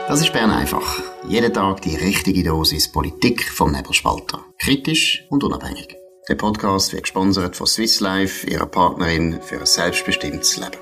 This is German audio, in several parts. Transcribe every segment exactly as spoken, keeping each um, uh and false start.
Das ist Bern einfach. Jeden Tag die richtige Dosis Politik vom Nebelspalter. Kritisch und unabhängig. Der Podcast wird gesponsert von Swiss Life, ihrer Partnerin für ein selbstbestimmtes Leben.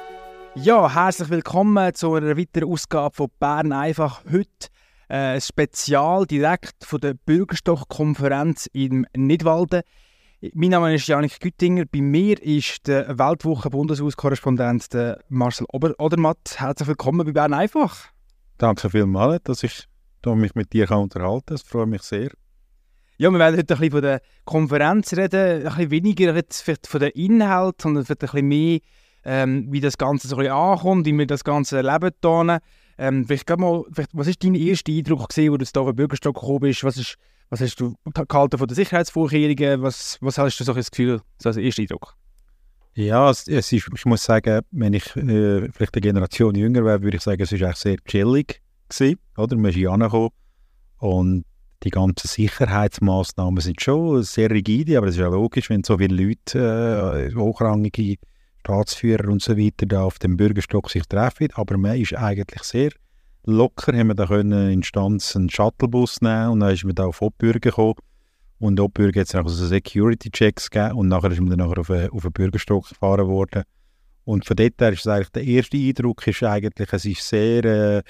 Ja, herzlich willkommen zu einer weiteren Ausgabe von Bern einfach. Heute äh, ein Spezial direkt von der Bürgerstock-Konferenz in Nidwalden. Mein Name ist Janik Güttinger. Bei mir ist der Weltwoche-Bundeshaus-Korrespondent Marcel Ober- Odermatt. Herzlich willkommen bei Bern einfach. Danke vielmals, dass ich mich mit dir unterhalten kann. Das freut mich sehr. Ja, wir werden heute ein bisschen von der Konferenz reden, ein bisschen weniger jetzt vielleicht von den Inhalten, sondern vielleicht ein bisschen mehr, ähm, wie das Ganze so ein bisschen ankommt, wie wir das Ganze erleben hier. Ähm, vielleicht mal, vielleicht, was war dein erster Eindruck gewesen, wo du hier auf den Bürgerstock gekommen bist? Was, ist, was hast du gehalten von den Sicherheitsvorkehrungen? Was, was hast du so ein Gefühl, so als erster Eindruck? Ja, es, es ist, ich muss sagen, wenn ich äh, vielleicht eine Generation jünger wäre, würde ich sagen, es war eigentlich sehr chillig gewesen, oder? Man ist hier angekommen und die ganzen Sicherheitsmaßnahmen sind schon sehr rigide, aber es ist ja logisch, wenn so viele Leute, äh, hochrangige Staatsführer und so weiter, da auf dem Bürgerstock sich treffen. Aber man ist eigentlich sehr locker, haben wir da können Instanz einen Shuttlebus nehmen und dann ist man da auf Obbürger gekommen. Und Obbürger hat es nachher so Security-Checks gegeben und nachher ist man dann nachher auf einen, auf einen Bürgerstock gefahren worden. Und von dort her ist es eigentlich, der erste Eindruck ist eigentlich, es ist sehr, äh,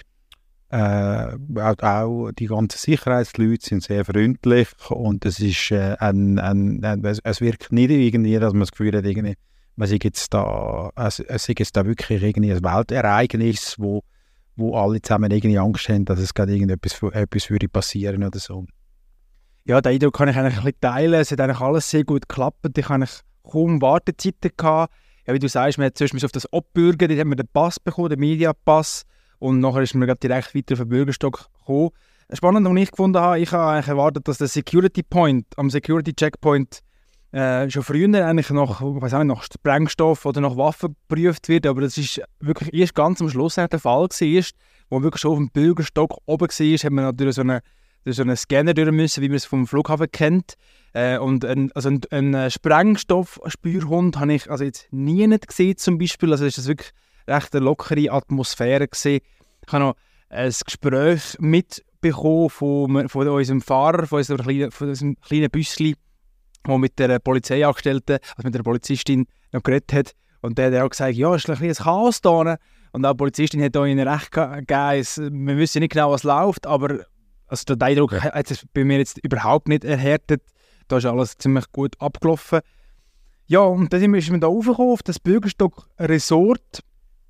äh, auch, auch die ganzen Sicherheitsleute sind sehr freundlich und es ist äh, ein, ein, ein, es wirkt nicht irgendwie, dass man das Gefühl hat, irgendwie, man sei jetzt da, es, es ist jetzt da wirklich irgendwie ein Weltereignis, wo, wo alle zusammen irgendwie Angst haben, dass es gerade irgendetwas etwas würde passieren oder so. Ja, den Eindruck kann ich eigentlich ein bisschen teilen. Es hat eigentlich alles sehr gut geklappt. Ich hatte kaum Wartezeiten gehabt. Ja, wie du sagst, man hat zuerst auf das Obbürger, dort haben wir den Pass bekommen, den Mediapass. Und nachher ist man direkt weiter auf den Bürgerstock gekommen. Spannend, was ich gefunden habe, ich habe eigentlich erwartet, dass der Security Point, am Security Checkpoint äh, schon früher eigentlich nach, ich weiss auch nicht, nach Sprengstoff oder nach Waffen geprüft wird. Aber das ist wirklich erst ganz am Schluss der Fall gewesen. Wo man wirklich schon auf dem Bürgerstock oben war, hat man natürlich so eine durch so einen Scanner durch müssen, wie man es vom Flughafen kennt. Äh, und ein, also ein, ein Sprengstoffspürhund habe ich also jetzt nie nicht gesehen zum Beispiel. Also es war wirklich recht eine lockere Atmosphäre gewesen. Ich habe noch ein Gespräch mitbekommen von, von unserem Fahrer, von unserem kleinen, von unserem kleinen Büsschen, der mit der Polizeiangestellten, also mit der Polizistin noch geredet hat. Und der hat auch gesagt, ja, es ist ein kleines Chaos da. Und auch die Polizistin hat ihnen recht gegeben, wir wissen nicht genau, was läuft, aber also der Eindruck ja. hat es bei mir jetzt überhaupt nicht erhärtet. Da ist alles ziemlich gut abgelaufen. Ja, und dann ist man da raufgekommen auf das Bürgerstock-Resort.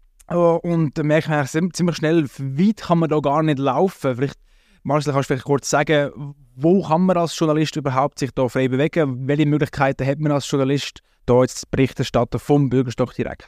Und da merkt man ziemlich schnell, wie weit kann man da gar nicht laufen. Vielleicht, Marcel, kannst du vielleicht kurz sagen, wo kann man als Journalist überhaupt sich da frei bewegen? Welche Möglichkeiten hat man als Journalist, da jetzt Bericht erstatten vom Bürgerstock direkt?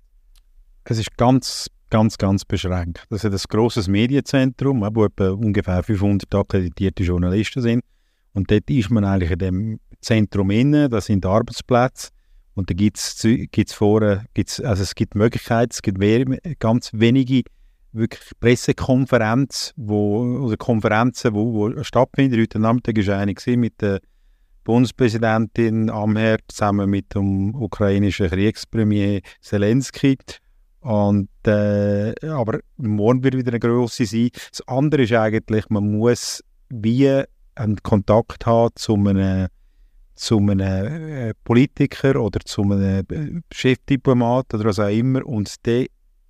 Es ist ganz ganz, ganz beschränkt. Das ist ein grosses Medienzentrum, wo etwa ungefähr fünfhundert akkreditierte Journalisten sind. Und dort ist man eigentlich in dem Zentrum inne, das sind Arbeitsplätze. Und da gibt es vorne, gibt's, also es gibt Möglichkeiten, es gibt we- ganz wenige wirklich Pressekonferenzen, wo, oder Konferenzen, wo, wo stattfinden. Heute Nachmittag war eine mit der Bundespräsidentin Amherd zusammen mit dem ukrainischen Kriegspremier Zelensky. Und, äh, aber morgen wird wieder eine grosse sein. Das andere ist eigentlich, man muss wie einen Kontakt haben zu einem, zu einem äh, Politiker oder zu einem äh, Chefdiplomat oder was auch immer. Und dann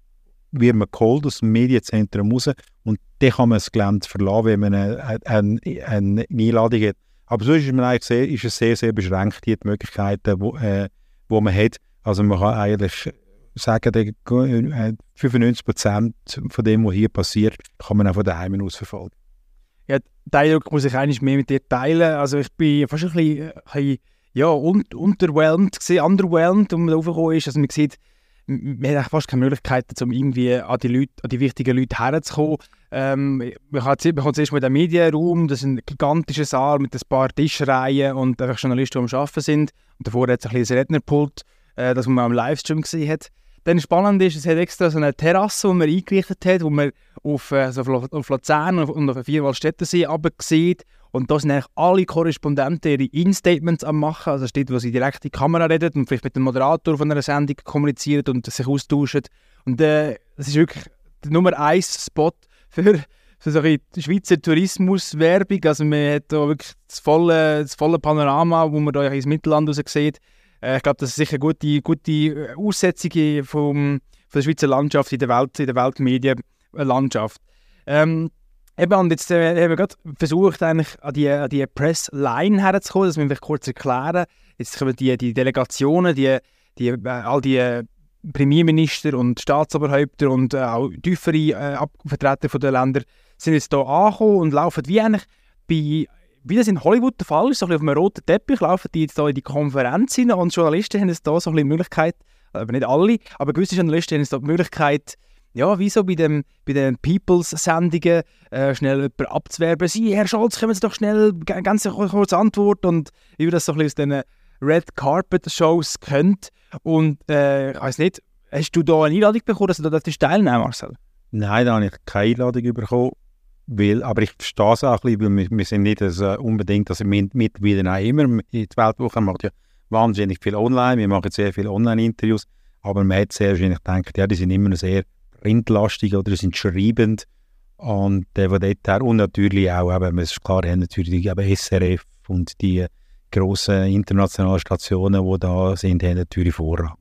wird man geholt aus dem Medienzentrum raus und dann kann man das Gelände verlassen, wenn man eine, eine, eine Einladung hat. Aber so ist, man eigentlich sehr, ist es sehr, sehr beschränkt, die Möglichkeiten, wo, äh, wo man hat. Also man kann eigentlich sagen, fünfundneunzig Prozent von dem, was hier passiert, kann man auch von daheim aus verfolgen. Ja, den Eindruck muss ich eigentlich mehr mit dir teilen. Also ich bin fast ein bisschen, ein bisschen ja, un- unterwhelmed gewesen, underwhelmed, um da raufgekommen ist. Also man sieht, man hat fast keine Möglichkeiten, um irgendwie an die Leute, an die wichtigen Leute herzukommen. Ähm, man kommt zuerst mal in den Medienraum, das ist ein gigantischer Saal mit ein paar Tischreihen und einfach Journalisten, die am Arbeiten sind. Und davor hat es ein kleines Rednerpult, äh, das man am Livestream gesehen hat. Dann spannend ist, es hat extra so eine Terrasse, die man eingerichtet hat, wo man auf, äh, so auf Luzern und auf den Vierwaldstättersee runtersieht. Und da sind eigentlich alle Korrespondenten ihre In-Statements am machen. Also steht, wo sie direkt in die Kamera reden und vielleicht mit dem Moderator von einer Sendung kommunizieren und sich austauschen. Und äh, das ist wirklich der Nummer eins Spot für, so ein bisschen Schweizer Tourismuswerbung. Also man hat da wirklich das volle, das volle Panorama, wo man da ins Mittelland raus sieht. Äh, ich glaube, das ist sicher eine gute, gute Aussetzung vom, von der Schweizer Landschaft in der Welt, in der Weltmedienlandschaft. Ähm, eben, und jetzt äh, haben wir gerade versucht, eigentlich an die, an die Pressline herzukommen, das müssen wir kurz erklären. Jetzt kommen die, die Delegationen, die, die, äh, all die Premierminister und Staatsoberhäupter und äh, auch tiefere äh, Vertreter von den Ländern sind jetzt hier angekommen und laufen wie eigentlich bei, wie das in Hollywood der Fall ist, so ein bisschen auf einem roten Teppich, laufen die jetzt hier in die Konferenz hinein und Journalisten haben jetzt hier so ein bisschen die Möglichkeit, aber nicht alle, aber gewisse Journalisten haben jetzt hier die Möglichkeit, ja, wie so bei, dem, bei den Peoples-Sendungen, äh, schnell jemanden abzuwerben. Sie, Herr Scholz, kommen Sie doch schnell, g- ganz kurze Antwort. Und wie wir das so ein bisschen aus diesen Red Carpet-Shows kennt. Und äh, ich weiss nicht, hast du da eine Einladung bekommen, dass du da teilnehmen darfst, Marcel? Nein, da habe ich keine Einladung bekommen. Weil, aber ich verstehe es auch ein bisschen, weil wir, wir sind nicht das, uh, unbedingt, also mit, mittlerweile auch immer. Die Weltwoche macht ja wahnsinnig viel online, wir machen sehr viele Online-Interviews. Aber man hat sehr wahrscheinlich gedacht, ja, die sind immer noch sehr printlastig oder sind schreibend und äh, von dort her und natürlich auch, eben, es ist klar, haben natürlich eben S R F und die grossen internationalen Stationen, die da sind, haben natürlich Vorrang.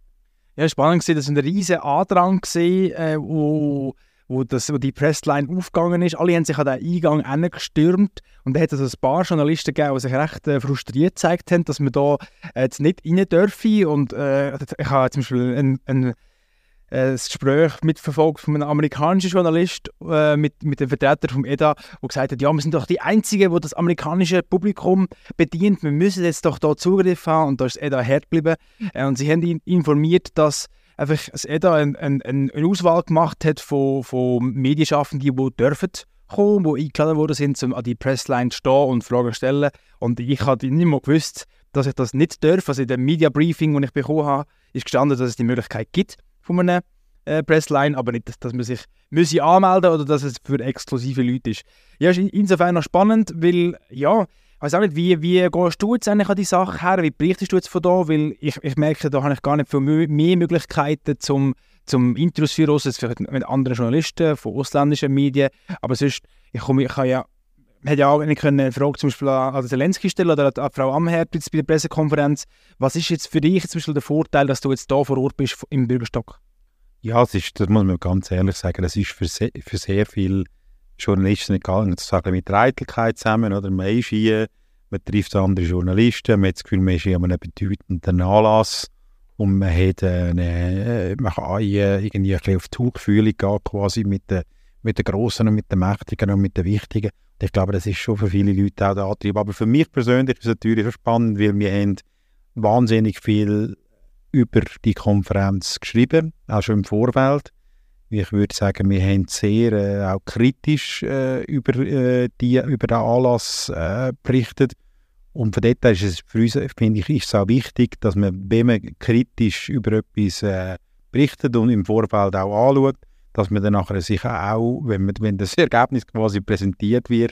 Ja, spannend war, das war ein riesiger Andrang, gewesen, äh, wo, wo, das, wo die Pressline aufgegangen ist. Alle haben sich an den Eingang hingestürmt und da hat es ein paar Journalisten gegeben, die sich recht äh, frustriert gezeigt haben, dass man da äh, jetzt nicht rein dürfe. Und äh, ich habe zum Beispiel einen, einen ein Gespräch mitverfolgt von einem amerikanischen Journalist äh, mit, mit dem Vertreter vom E D A, der gesagt hat, ja, wir sind doch die Einzigen, die das amerikanische Publikum bedient, wir müssen jetzt doch da Zugriff haben, und da ist das E D A hart geblieben. Äh, und sie haben ihn informiert, dass einfach das E D A eine ein, ein, eine Auswahl gemacht hat von, von Medienschaffenden, die dürfen kommen, die eingeladen worden sind, um an die Pressline zu stehen und Fragen zu stellen. Und ich hatte nicht mal gewusst, dass ich das nicht darf. Also in dem Media Briefing, das ich bekommen habe, ist gestanden, dass es die Möglichkeit gibt von einer äh, Pressline, aber nicht, dass, dass man sich müsse anmelden oder dass es für exklusive Leute ist. Ja, ist insofern noch spannend, weil, ja, ich weiß auch nicht, wie, wie gehst du jetzt eigentlich an die Sache her? Wie berichtest du jetzt von da? Weil ich, ich merke, da habe ich gar nicht viel mehr Möglichkeiten zum, zum Interviews führen, als vielleicht mit anderen Journalisten von ausländischen Medien. Aber sonst, ich, komme, ich kann ja, man hätte ja auch nicht eine Frage zum Beispiel an, an Zelensky stellen oder an, an Frau Amherd bei der Pressekonferenz. Was ist jetzt für dich zum Beispiel der Vorteil, dass du jetzt da vor Ort bist im Bürgerstock? Ja, es ist, das muss man ganz ehrlich sagen, das ist für sehr, für sehr viele Journalisten egal, zu sagen, mit der Eitelkeit zusammen, oder? Man ist hier, man trifft andere Journalisten, man hat das Gefühl, man ist hier an einem bedeutenden Anlass und man, hat eine, man kann hier irgendwie ein bisschen auf Tuchfühlung gehen, quasi mit den, mit den Grossen und mit den Mächtigen und mit den Wichtigen. Und ich glaube, das ist schon für viele Leute auch der Antrieb. Aber für mich persönlich ist es natürlich schon spannend, weil wir haben wahnsinnig viel über die Konferenz geschrieben, auch schon im Vorfeld. Ich würde sagen, wir haben sehr äh, auch kritisch äh, über, äh, die, über den Anlass äh, berichtet. Und von dort ist es für uns, finde ich, ist es auch wichtig, dass man, wenn man kritisch über etwas äh, berichtet und im Vorfeld auch anschaut, dass man dann nachher sich auch, wenn, man, wenn das Ergebnis quasi präsentiert wird,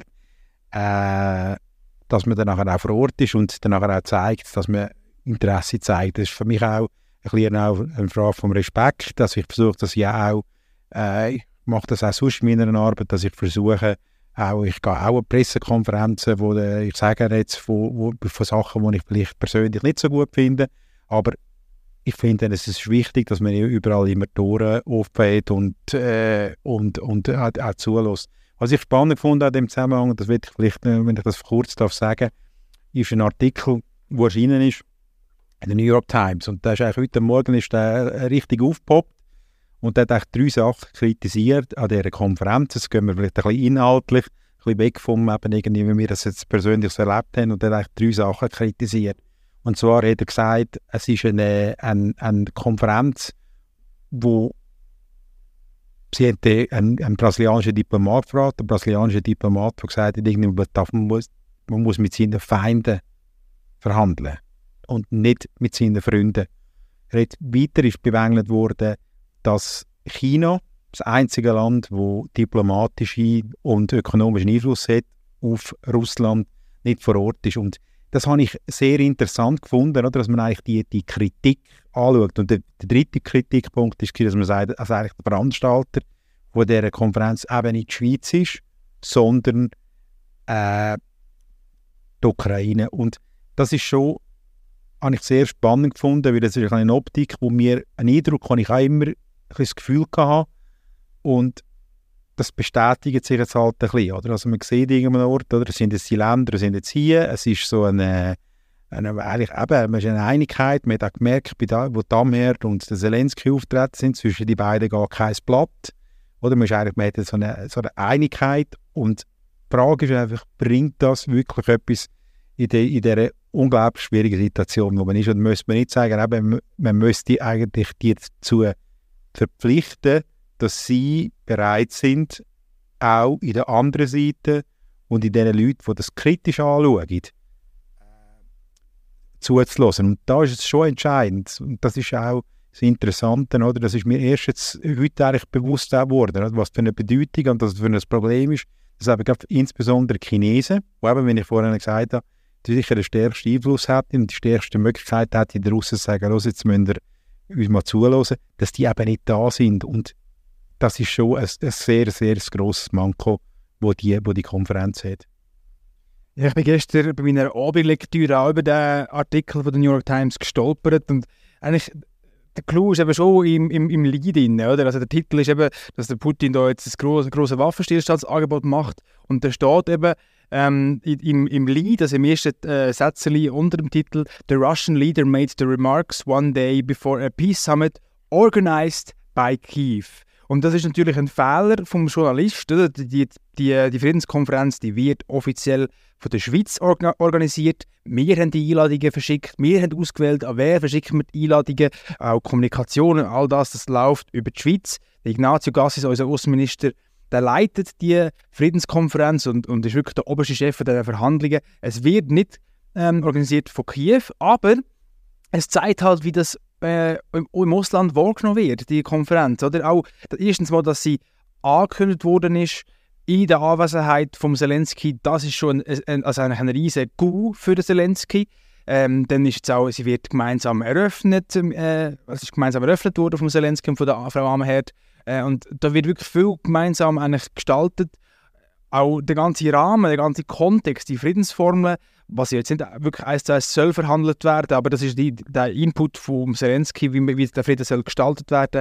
äh, dass man dann nachher auch vor Ort ist und dann nachher auch zeigt, dass man Interesse zeigt. Das ist für mich auch ein bisschen auch eine Frage vom Respekt, dass ich versuche, dass ich auch, äh, ich mache das auch sonst in meiner Arbeit, dass ich versuche, auch, ich gehe auch an Pressekonferenzen, wo de, ich sage jetzt von, wo, von Sachen, die ich vielleicht persönlich nicht so gut finde, aber ich finde, es ist wichtig, dass man überall immer Tore aufgeht und, äh, und, und auch, auch zulässt. Was ich spannend fand an dem Zusammenhang, das will ich vielleicht, wenn ich das kurz darf sagen, ist ein Artikel, der erschienen ist in der New York Times. Und der ist eigentlich heute Morgen ist der richtig aufgepoppt und der hat eigentlich drei Sachen kritisiert an dieser Konferenz. Jetzt gehen wir vielleicht ein bisschen inhaltlich, ein bisschen weg vom, eben irgendwie, wie wir das jetzt persönlich so erlebt haben. Und der hat eigentlich drei Sachen kritisiert. Und zwar hat er gesagt, es ist eine, eine, eine Konferenz, wo sie hat einen, einen brasilianischen Diplomat gefragt, der brasilianische Diplomat hat gesagt, man muss, man muss mit seinen Feinden verhandeln und nicht mit seinen Freunden. Er hat weiter ist bemängelt worden, dass China, das einzige Land, das diplomatischen und ökonomischen Einfluss hat auf Russland, nicht vor Ort ist. Und das habe ich sehr interessant gefunden, oder, dass man eigentlich die, die Kritik anschaut. Und der, der dritte Kritikpunkt ist, dass man sagt, dass eigentlich der Veranstalter von dieser Konferenz eben nicht die Schweiz ist, sondern äh, die Ukraine. Und das ist schon, habe ich sehr spannend gefunden, weil das ist eine Optik, wo mir einen Eindruck habe ich auch immer ein das Gefühl hatte. Und das bestätigt sich jetzt halt ein bisschen. Oder? Also man sieht irgendeinen Ort, oder? Es sind jetzt die Länder, es sind jetzt hier, es ist so eine, eine, eigentlich eben, man ist eine Einigkeit, man hat auch gemerkt, bei da, wo Damherd und der Zelensky auftreten sind, zwischen die beiden gar kein Blatt. Oder man, ist eigentlich, man hat so eine, so eine Einigkeit und die Frage ist einfach, bringt das wirklich etwas in, de, in dieser unglaublich schwierigen Situation, wo man ist? Und müsste man nicht sagen, eben, man müsste eigentlich die dazu verpflichten, dass sie bereit sind, auch in der anderen Seite und in den Leuten, die das kritisch anschauen, zuzulassen. Und da ist es schon entscheidend. Und das ist auch das Interessante, oder? Das ist mir erst jetzt heute eigentlich bewusst geworden, oder? Was für eine Bedeutung und was für ein Problem ist, dass eben gerade insbesondere die Chinesen, die eben, wie ich vorhin gesagt habe, die sicher den stärksten Einfluss hätten und die stärkste Möglichkeit hätten, den Russen zu sagen, los, jetzt müsst ihr uns mal zuhören, dass die eben nicht da sind. Und das ist schon ein, ein sehr, sehr grosses Manko, wo die, wo die Konferenz hat. Ja, ich bin gestern bei meiner Abendlektüre auch über den Artikel von der New York Times gestolpert und eigentlich der Clou ist eben schon im, im, im Lied drin, oder? Also der Titel ist eben, dass der Putin da jetzt ein grosses grosse Waffenstillstandsangebot macht und da steht eben ähm, im, im Lied, also im ersten äh, Sätzchen unter dem Titel «The Russian leader made the remarks one day before a peace summit organized by Kyiv». Und das ist natürlich ein Fehler vom Journalist. Oder? Die, die, die Friedenskonferenz die wird offiziell von der Schweiz orga- organisiert. Wir haben die Einladungen verschickt, wir haben ausgewählt, an wer verschicken wir die Einladungen, auch Kommunikationen, all das, das läuft über die Schweiz. Der Ignazio Cassis, unser Außenminister, der leitet die Friedenskonferenz und, und ist wirklich der oberste Chef der Verhandlungen. Es wird nicht ähm, organisiert von Kiew, aber es zeigt halt, wie das Äh, im, im Ausland wahrgenommen wird, die Konferenz. Oder? Auch erstens mal, dass sie angekündigt worden ist in der Anwesenheit von Zelensky, das ist schon ein, ein, also ein, ein riesiger Coup für den Zelensky. Ähm, dann ist es auch, sie wird gemeinsam eröffnet, äh, es ist gemeinsam eröffnet worden vom Zelensky und von der Frau Amherd. Äh, und da wird wirklich viel gemeinsam eigentlich gestaltet. Auch der ganze Rahmen, der ganze Kontext, die Friedensformeln, was jetzt nicht wirklich eins zu eins soll verhandelt werden, aber das ist die, der Input von Zelensky, wie, wie der Frieden soll gestaltet werden.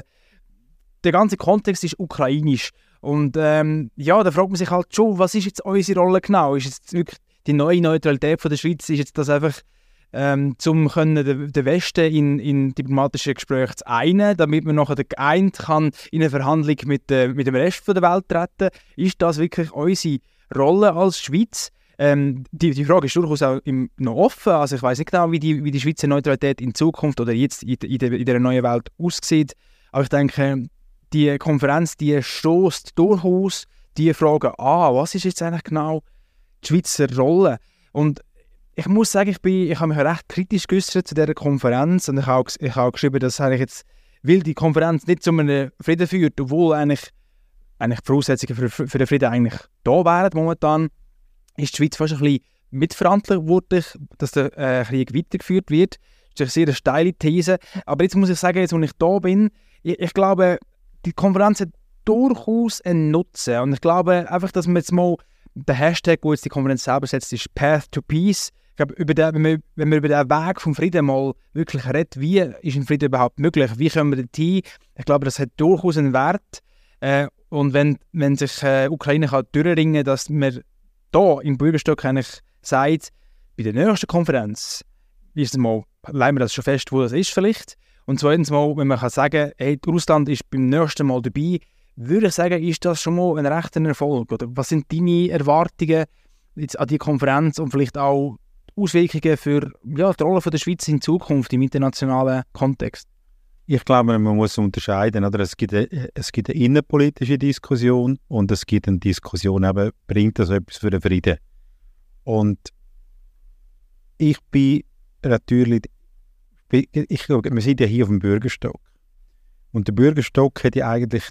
Der ganze Kontext ist ukrainisch. Und ähm, ja, da fragt man sich halt schon, was ist jetzt unsere Rolle genau? Ist jetzt wirklich die neue Neutralität von der Schweiz, ist jetzt das einfach, ähm, zum können den, den Westen in, in diplomatische Gespräche zu einen, damit man nachher geeint kann in eine Verhandlung mit, äh, mit dem Rest von der Welt treten? Ist das wirklich unsere Rolle als Schweiz? Ähm, die, die Frage ist durchaus auch im, noch offen. Also ich weiß nicht genau, wie die, wie die Schweizer Neutralität in Zukunft oder jetzt in, in, der, in der neuen Welt aussieht. Aber ich denke, die Konferenz die stößt durchaus die Frage an, was ist jetzt eigentlich genau die Schweizer Rolle? Und ich muss sagen, ich, bin, ich habe mich recht kritisch geäußert zu dieser Konferenz und ich habe, ich habe geschrieben, dass eigentlich jetzt, weil die Konferenz nicht zu einem Frieden führt, obwohl eigentlich, eigentlich die Voraussetzungen für, für den Frieden eigentlich da wären momentan, ist die Schweiz fast ein bisschen mitverantwortlich, dass der äh, Krieg weitergeführt wird. Das ist eine sehr steile These. Aber jetzt muss ich sagen, jetzt, wo ich da bin, ich, ich glaube, die Konferenz hat durchaus einen Nutzen. Und ich glaube einfach, dass man jetzt mal den Hashtag, wo jetzt die Konferenz selber setzt, ist Path to Peace. Ich glaube, über den, wenn, wir, wenn wir über den Weg vom Frieden mal wirklich reden, wie ist ein Frieden überhaupt möglich? Wie kommen wir dorthin? Ich glaube, das hat durchaus einen Wert. Äh, und wenn, wenn sich äh, Ukraine kann durchringen kann, dass wir hier im Bürgerstock eigentlich sagt, bei der nächsten Konferenz, erstens mal, legen wir das schon fest, wo das ist vielleicht. Und zweitens mal, wenn man kann sagen, hey, Russland ist beim nächsten Mal dabei, würde ich sagen, ist das schon mal ein rechter Erfolg. Oder was sind deine Erwartungen jetzt an die Konferenz und vielleicht auch Auswirkungen für ja, die Rolle von der Schweiz in Zukunft im internationalen Kontext? Ich glaube, man muss unterscheiden. Oder? Es gibt eine, es gibt eine innenpolitische Diskussion und es gibt eine Diskussion, eben, bringt das etwas für den Frieden? Und ich bin natürlich, ich glaube, wir sind ja hier auf dem Bürgerstock. Und der Bürgerstock hat ja eigentlich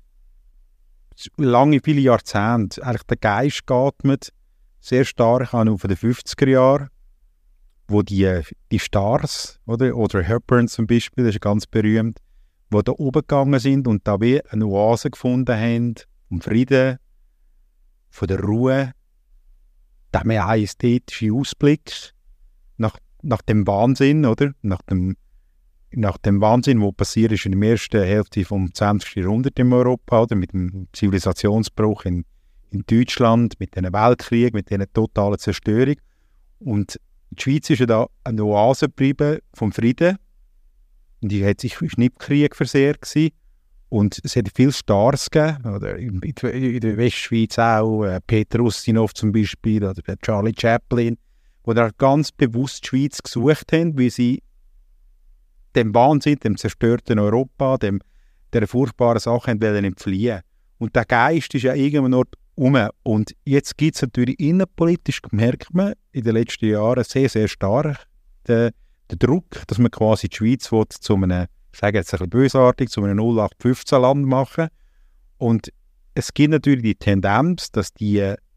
lange, viele Jahrzehnte eigentlich den Geist geatmet, sehr stark an den fünfziger Jahren, wo die, die Stars, oder Audrey Hepburn zum Beispiel, das ist ganz berühmt, die da oben gegangen sind und da wie eine Oase gefunden haben, vom Frieden, von der Ruhe, der mehr ein ästhetischer Ausblick nach, nach dem Wahnsinn, oder? Nach dem, nach dem Wahnsinn, der passiert ist in der ersten Hälfte des zwanzigsten Jahrhunderts in Europa, oder? Mit dem Zivilisationsbruch in, in Deutschland, mit dem Weltkrieg, mit dieser totalen Zerstörung. Und die Schweiz ist ja da eine Oase geblieben vom Frieden. Und die hat sich nicht im Krieg versehrt gewesen. Und es hat viel Stars gegeben, oder in, in der Westschweiz auch, äh, Peter Ustinov zum Beispiel, oder der Charlie Chaplin, die da ganz bewusst die Schweiz gesucht haben, weil sie dem Wahnsinn, dem zerstörten Europa, dem, der furchtbaren Sachen wollen entfliehen. Und der Geist ist ja irgendwann noch um. Und jetzt gibt es natürlich innenpolitisch, merkt man in den letzten Jahren sehr, sehr stark den, den Druck, dass man quasi die Schweiz will, zu einem, ich sage jetzt ein bisschen bösartig, zu einem null acht fünfzehn Land machen. Und es gibt natürlich die Tendenz, dass die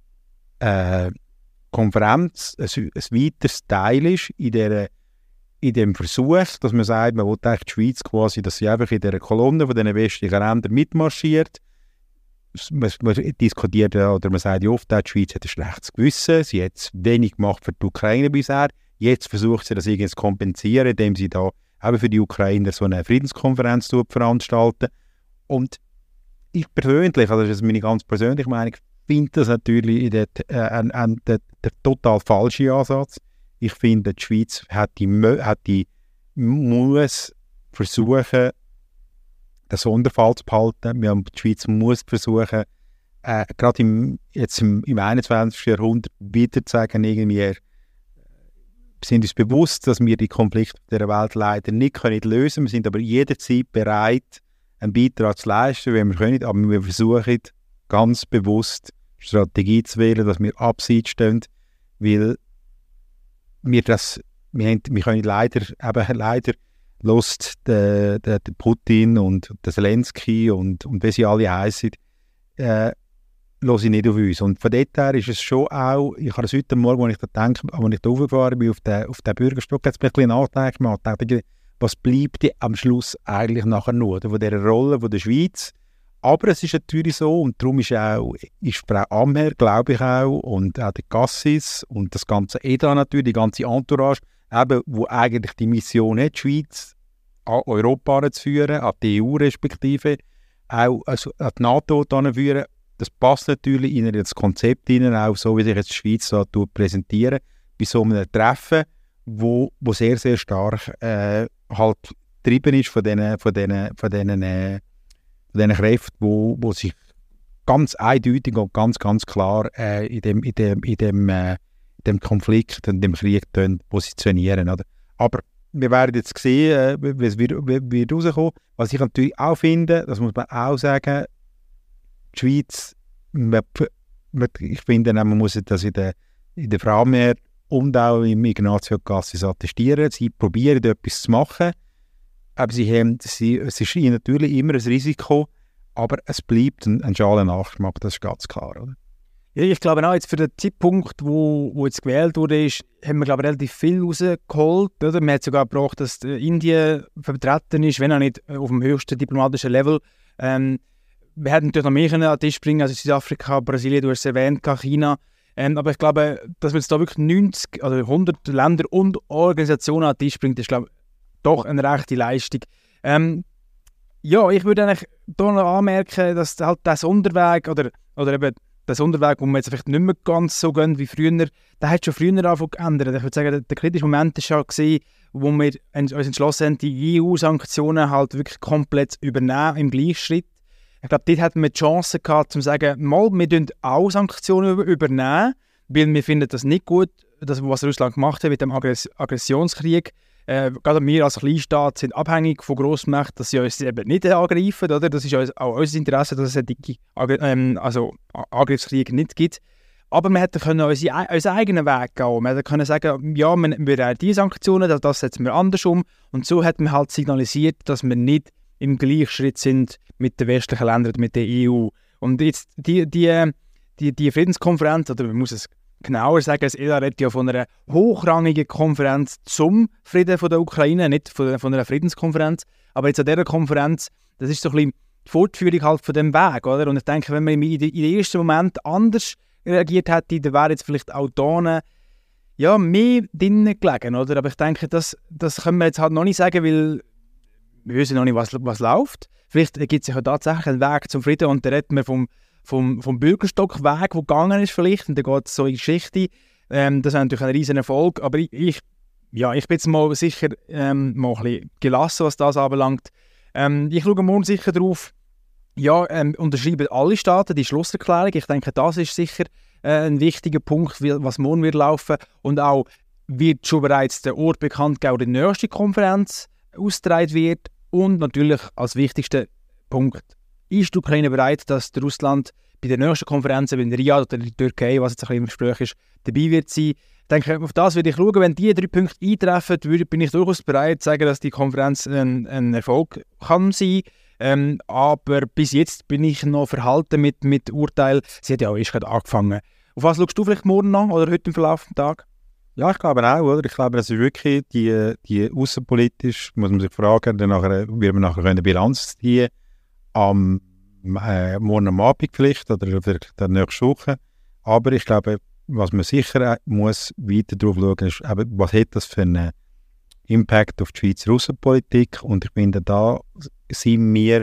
äh, Konferenz ein, ein weiteres Teil ist in, der, in dem Versuch, dass man sagt, man will eigentlich die Schweiz quasi, dass sie einfach in dieser Kolonne von diesen westlichen Ländern mitmarschiert. Man, man diskutiert ja, oder man sagt ja oft, die Schweiz hat ein schlechtes Gewissen, sie hat wenig gemacht für die Ukraine bisher. Jetzt versucht sie das irgendwie zu kompensieren, indem sie da eben für die Ukrainer so eine Friedenskonferenz veranstalten. Und ich persönlich, also das ist meine ganz persönliche Meinung, finde das natürlich der, äh, ein, ein, der, der total falsche Ansatz. Ich finde, die Schweiz hat die, hat die muss versuchen, den Sonderfall zu behalten. Wir haben, die Schweiz muss versuchen, äh, gerade im, jetzt im, im einundzwanzigsten Jahrhundert wieder zu sagen, irgendwie, wir sind uns bewusst, dass wir die Konflikte der Welt leider nicht können lösen können. Wir sind aber jederzeit bereit, einen Beitrag zu leisten, wenn wir können. Aber wir versuchen ganz bewusst Strategie zu wählen, dass wir abseits stehen, weil wir das, wir, haben, wir können leider, eben leider lässt der, der, der Putin und der Zelensky und, und wie sie alle heissen, äh, höre ich nicht auf uns. Und von dort her ist es schon auch, ich habe es heute Morgen, als ich da denke, als ich da hochgefahren bin, auf den, auf den Bürgerstock, jetzt bin ich ein bisschen nachgedacht, was bleibt denn am Schluss eigentlich nachher nur von dieser Rolle von der Schweiz? Aber es ist natürlich so, und darum ist auch ist Frau Amher, glaube ich auch, und auch der Cassis und das ganze E D A natürlich, die ganze Entourage, eben, wo eigentlich die Mission hat, die Schweiz an Europa zu führen, an die E U respektive, auch also an die NATO zu führen. Das passt natürlich in das Konzept hinein, auch so wie sich jetzt die Schweiz da präsentieren, bei so einem Treffen, wo, wo sehr, sehr stark äh, halt getrieben ist von diesen von diesen, von diesen, äh, von diesen Kräften, wo, wo sich ganz eindeutig und ganz, ganz klar äh, in dem, in dem, in dem, äh, in dem Konflikt und dem Krieg positionieren. Oder? Aber wir werden jetzt sehen, äh, wie es wird, wird rauskommen. Was ich natürlich auch finde, das muss man auch sagen, die Schweiz, man, man, ich finde, man muss das in der, in der Frau mehr und auch im Ignazio Cassis attestieren. Sie probieren etwas zu machen, aber sie haben, sie, es ist ihnen natürlich immer ein Risiko, aber es bleibt ein, ein schaler Nachgeschmack, das ist ganz klar, oder? Ja, ich glaube auch, jetzt für den Zeitpunkt, wo, wo jetzt gewählt wurde, ist, haben wir glaube ich, relativ viel rausgeholt. Oder? Man hat sogar gebraucht, dass Indien vertreten ist, wenn auch nicht auf dem höchsten diplomatischen Level. Ähm, wir hätten natürlich noch mehr an den Tisch bringen, also Südafrika, Brasilien, du hast es erwähnt, China. Ähm, aber ich glaube, dass wir jetzt da wirklich neunzig, also hundert Länder und Organisationen an den Tisch bringen, ist glaube ich doch eine rechte Leistung. Ähm, ja, ich würde eigentlich da noch anmerken, dass halt der Sonderweg oder, oder eben der Sonderweg, wo wir jetzt vielleicht nicht mehr ganz so gehen wie früher, der hat schon früher angefangen zu ändern. Ich würde sagen, der, der kritische Moment war schon gesehen, wo wir uns entschlossen haben, die E U-Sanktionen halt wirklich komplett zu übernehmen im Gleichschritt. Ich glaube, dort hatten wir die Chance gehabt, zu sagen, mal, wir übernehmen auch Sanktionen übernehmen, weil wir finden das nicht gut, das, was Russland gemacht hat mit dem Aggress- Aggressionskrieg. Äh, gerade wir als Kleinstaat sind abhängig von Grossmächten, dass sie uns eben nicht angreifen. Oder? Das ist auch unser Interesse, dass es die ähm, also Angriffskrieg nicht gibt. Aber wir hätten können unsere, unseren eigenen Weg gehen. Wir hätten können sagen, ja, wir, wir haben diese Sanktionen, das, das setzen wir anders um. Und so hat man halt signalisiert, dass wir nicht im Gleichschritt sind mit den westlichen Ländern, mit der E U. Und jetzt die, die, die, die Friedenskonferenz, oder man muss es genauer sagen, das E D A redet ja von einer hochrangigen Konferenz zum Frieden von der Ukraine, nicht von, von einer Friedenskonferenz. Aber jetzt an dieser Konferenz, das ist so ein bisschen die Fortführung halt von dem Weg, oder? Und ich denke, wenn man in den ersten Moment anders reagiert hätte, dann wäre jetzt vielleicht auch da ja, mehr drinnen gelegen, oder? Aber ich denke, das, das können wir jetzt halt noch nicht sagen, weil wir wissen noch nicht, was, was läuft. Vielleicht gibt es ja tatsächlich einen Weg zum Frieden und da reden wir vom, vom, vom Bürgerstockweg, der gegangen ist vielleicht, und dann geht es so in die Geschichte. Ähm, das ist natürlich ein riesen Erfolg, aber ich, ich, ja, ich bin jetzt mal sicher ähm, mal ein bisschen gelassen, was das anbelangt. Ähm, ich schaue morgen sicher drauf, ja, ähm, unterschreiben alle Staaten die Schlusserklärung. Ich denke, das ist sicher äh, ein wichtiger Punkt, was morgen wird laufen. Und auch wird schon bereits der Ort bekannt, wo die nächste Konferenz ausgetragen wird. Und natürlich als wichtigster Punkt, ist die Ukraine bereit, dass Russland bei der nächsten Konferenz, in Riyadh oder in der Türkei, was jetzt ein bisschen im Gespräch ist, dabei wird sein. Ich denke, auf das würde ich schauen. Wenn diese drei Punkte eintreffen, würde, bin ich durchaus bereit zu sagen, dass die Konferenz ein, ein Erfolg kann sein. Ähm, aber bis jetzt bin ich noch verhalten mit, mit Urteil. Sie hat ja auch erst gerade angefangen. Auf was schaust du vielleicht morgen noch oder heute im Verlauf des Tages? Ja, ich glaube auch, oder? Ich glaube, das ist wirklich die, die außenpolitisch, muss man sich fragen, dann nachher, wird man nachher eine Bilanz ziehen am äh, morgen am Abend vielleicht oder vielleicht der nächsten Woche. Aber ich glaube, was man sicher muss weiter drauf schauen, ist, eben, was hat das für einen Impact auf die Schweizer Außenpolitik? Und ich finde, da sind wir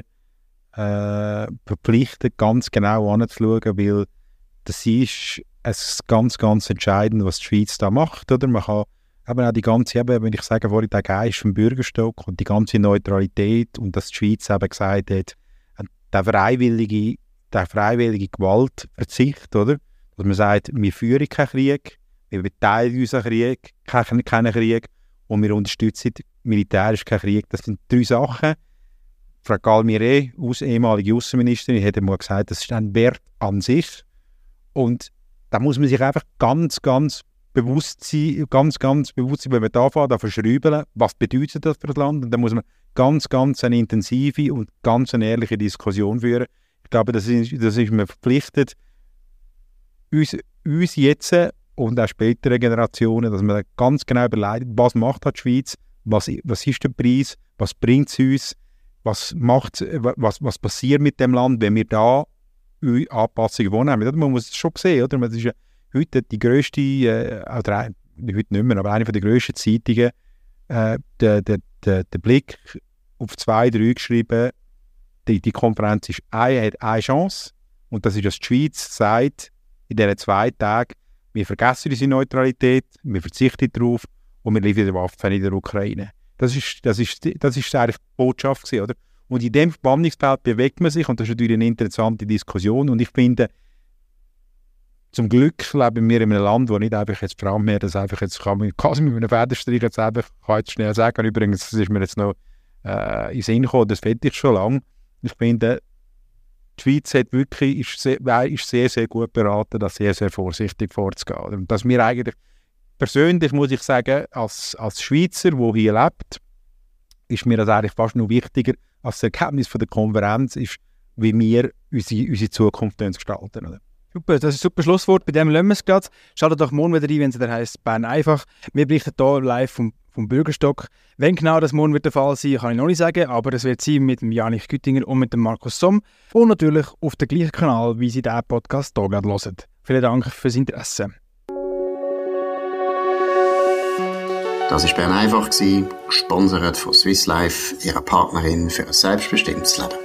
äh, verpflichtet, ganz genau anzuschauen, weil das ist es ganz, ganz entscheidend, was die Schweiz da macht. Oder? Man kann eben auch die ganze, eben, wenn ich sage, vorhin der Geist vom Bürgerstock und die ganze Neutralität und dass die Schweiz eben gesagt hat, der freiwillige, der freiwillige Gewaltverzicht, oder? Dass man sagt, wir führen keinen Krieg, wir beteiligen unseren Krieg, keinen, keinen Krieg und wir unterstützen militärisch keinen Krieg. Das sind drei Sachen. Frau Galmire, aus ehemalige Außenministerin, hat mal gesagt, das ist ein Wert an sich. Und da muss man sich einfach ganz, ganz bewusst sein, ganz, ganz bewusst sein, wenn man da anfängt, da verschrübeln, was bedeutet das für das Land? Und da muss man ganz, ganz eine intensive und ganz eine ehrliche Diskussion führen. Ich glaube, das ist, das ist man verpflichtet, uns, uns jetzt und auch späteren Generationen, dass man ganz genau überlegt, was macht die Schweiz, was, was ist der Preis, was bringt es uns, was, macht, was, was passiert mit dem Land, wenn wir da Anpassungen vornehmen. Man muss es schon sehen, oder? Das ist ja heute die grösste, äh, oder heute nicht mehr, aber eine der grössten Zeitungen, äh, der, der, der, der Blick auf zwei, drei geschrieben, die, die Konferenz ist eine, hat eine Chance und das ist, dass die Schweiz sagt, in diesen zwei Tagen, wir vergessen unsere Neutralität, wir verzichten darauf und wir liefern Waffen in der Ukraine. Das ist, das ist, das ist eigentlich die Botschaft gewesen, oder? Und in diesem Spannungsfeld bewegt man sich und das ist natürlich eine interessante Diskussion und ich finde, zum Glück leben wir in einem Land, wo nicht einfach jetzt vor allem mehr, das einfach jetzt kann man quasi mit einem Federstrich jetzt einfach, kann jetzt schnell sagen, übrigens, das ist mir jetzt noch äh, in den Sinn gekommen, das fehlt ich schon lange. Ich finde, die Schweiz hat wirklich, ist, sehr, ist sehr, sehr gut beraten, das sehr, sehr vorsichtig vorzugehen. Und dass wir eigentlich, persönlich muss ich sagen, als, als Schweizer, der hier lebt, ist mir das eigentlich fast noch wichtiger, als das Ergebnis von der Konferenz ist, wie wir unsere, unsere Zukunft gestalten. Oder? Super, das ist ein super Schlusswort. Bei dem lassen wir es gerade. Schaltet doch morgen wieder rein, wenn es dann heisst Bern einfach. Wir berichten hier live vom, vom Bürgerstock. Wenn genau das morgen wird der Fall sein, kann ich noch nicht sagen, aber es wird sein mit dem Janich Güttinger und mit dem Markus Somm und natürlich auf dem gleichen Kanal, wie Sie diesen Podcast hier gerade hören. Vielen Dank fürs Interesse. Das war Bern einfach, gesponsert von Swiss Life, ihrer Partnerin für ein selbstbestimmtes Leben.